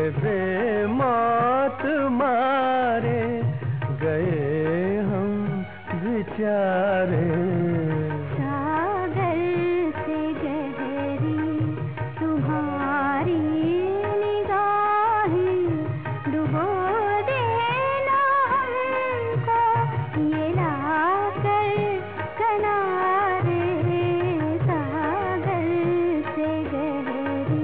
के बेमौत मारे गए हम बेचारे। सागर से गहरी तुम्हारी निगाहें, डुबो देना हमको ये लाकर किनारे। सागर से गहरी।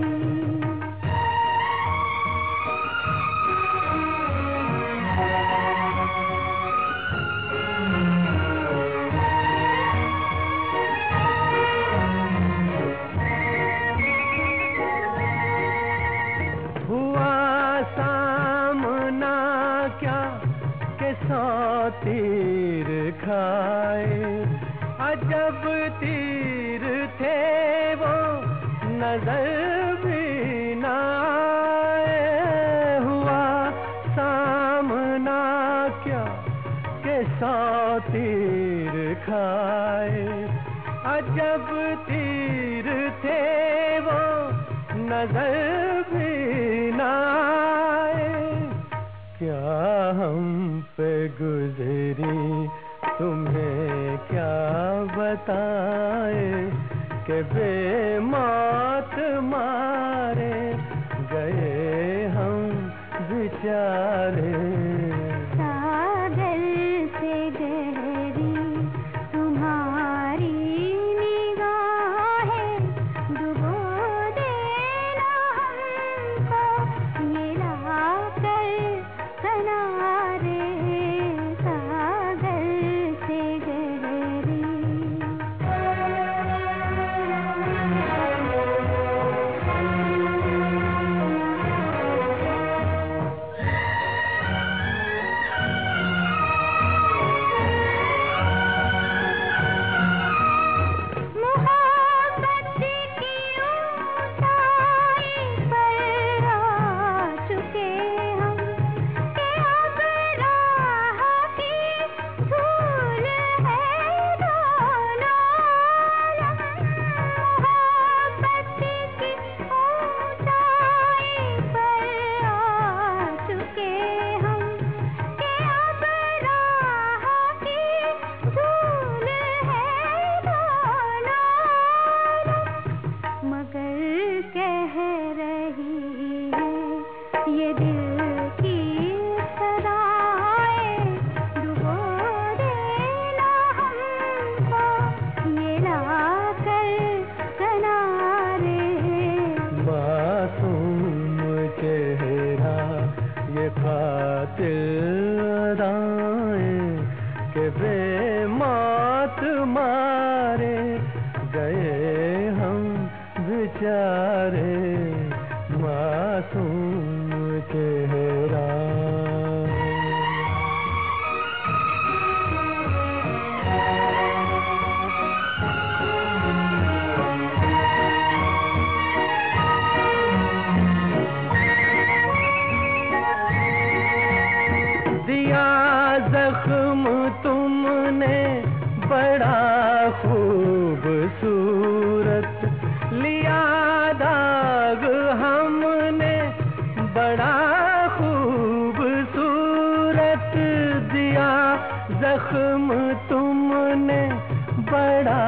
सामना क्या के 100 तीर खाए, अजब तीर थे वो नजर भी न आए। हुआ सामना क्या के 100 तीर खाए, अजब तीर थे वो नजर भी न आए। क्या हम पे गुजरी तुम्हें क्या बताए, कि बेमौत मारे गए हम बेचारे। सागर से गहरी तुम्हारी निगाहें, डुबो देना हमको ये लाकर किनारे। सागर से गहरी। कह रही है ये दिल की सदाएं, डुबो देना हमको ये लाकर किनारे। मासूम चेहरा ये कातिल अदाएं, के बेमौत मारे गए हम बेचारे। मासूम चेहरा। दिया जख्म तुमने बड़ा खूबसूरत, लिया दाग हमने बड़ा खूबसूरत। दिया जख्म तुमने बड़ा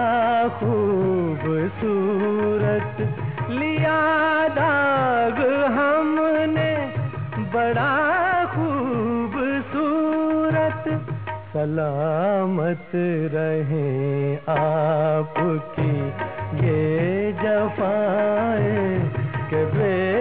खूबसूरत, लिया दाग हमने बड़ा खूबसूरत। सलामत रहें आपकी ये जफ़ाएं, के